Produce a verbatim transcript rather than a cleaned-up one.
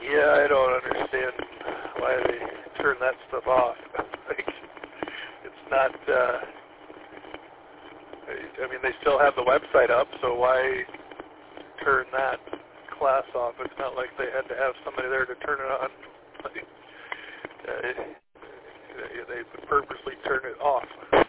Yeah, I don't understand why they turn that stuff off. Like, it's not, uh, I mean, they still have the website up, so why turn that class off? It's not like they had to have somebody there to turn it on. Like, uh, they would purposely turn it off.